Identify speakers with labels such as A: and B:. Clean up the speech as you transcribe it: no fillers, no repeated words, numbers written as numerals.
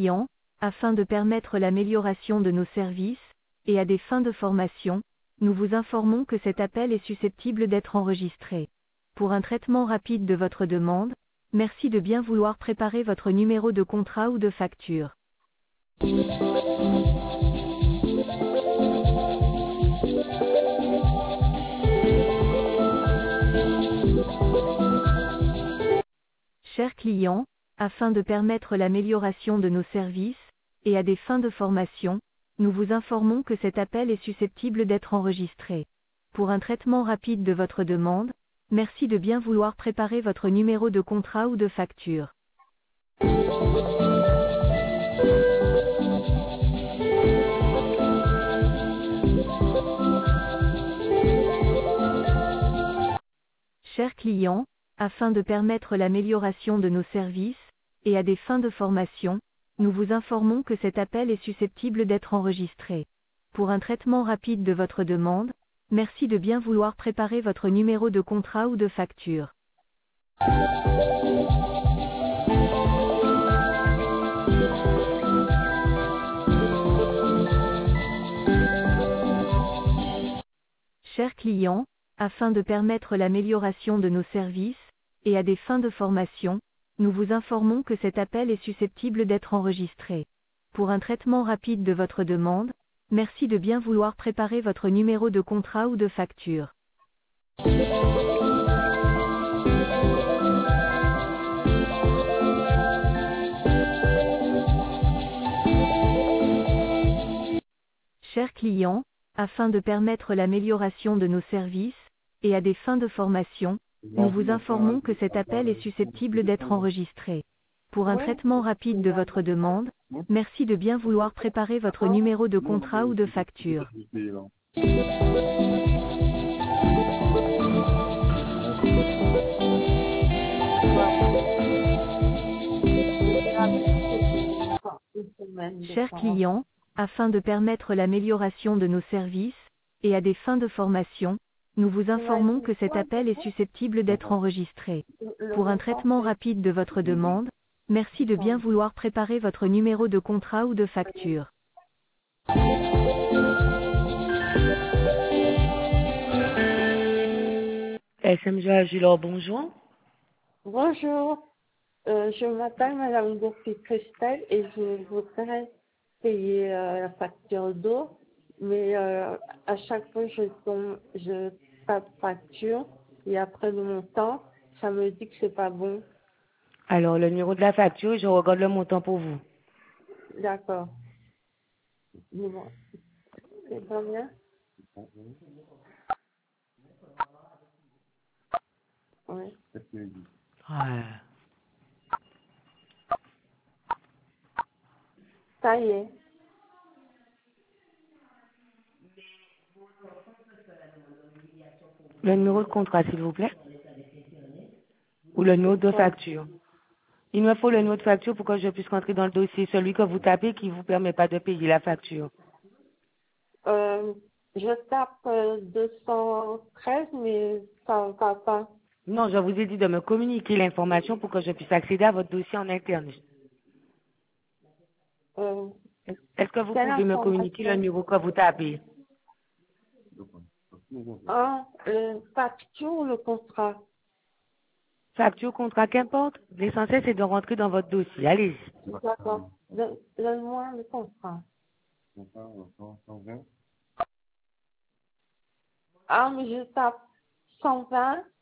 A: client, afin de permettre l'amélioration de nos services, et à des fins de formation, nous vous informons que cet appel est susceptible d'être enregistré. Pour un traitement rapide de votre demande, merci de bien vouloir préparer votre numéro de contrat ou de facture. Chers clients, afin de permettre l'amélioration de nos services, et à des fins de formation, nous vous informons que cet appel est susceptible d'être enregistré. Pour un traitement rapide de votre demande, merci de bien vouloir préparer votre numéro de contrat ou de facture. Chers clients, afin de permettre l'amélioration de nos services, et à des fins de formation, nous vous informons que cet appel est susceptible d'être enregistré. Pour un traitement rapide de votre demande, merci de bien vouloir préparer votre numéro de contrat ou de facture. Chers clients, afin de permettre l'amélioration de nos services, et à des fins de formation, nous vous informons que cet appel est susceptible d'être enregistré. Pour un traitement rapide de votre demande, merci de bien vouloir préparer votre numéro de contrat ou de facture. Chers clients, afin de permettre l'amélioration de nos services, et à des fins de formation, nous vous informons que cet appel est susceptible d'être enregistré. Pour un traitement rapide de votre demande, merci de bien vouloir préparer votre numéro de contrat ou de facture. Chers clients, afin de permettre l'amélioration de nos services, et à des fins de formation, nous vous informons que cet appel est susceptible d'être enregistré. Pour un traitement rapide de votre demande, merci de bien vouloir préparer votre numéro de contrat ou de facture.
B: SMG Agilor, bonjour.
C: Bonjour, je m'appelle Madame Gourfi-Christelle et je voudrais payer la facture d'eau, mais à chaque fois je tape facture et après le montant, ça me dit que c'est pas bon.
B: Alors, le numéro de la facture, je regarde le montant pour vous.
C: D'accord. Dis-moi, c'est combien? Oui.
B: Ouais.
C: Ça y est.
B: Le numéro de contrat, s'il vous plaît. Ou le numéro de facture. Il me faut le numéro de facture pour que je puisse rentrer dans le dossier, celui que vous tapez qui ne vous permet pas de payer la facture.
C: Je tape 213, mais ça ne va pas.
B: Non, je vous ai dit de me communiquer l'information pour que je puisse accéder à votre dossier en interne. Est-ce que vous pouvez me communiquer le numéro que vous tapez?
C: Facture ou le contrat?
B: Facture, contrat, qu'importe. L'essentiel, c'est de rentrer dans votre dossier. Allez-y.
C: D'accord. Donne-moi le contrat. Ah, mais je tape 120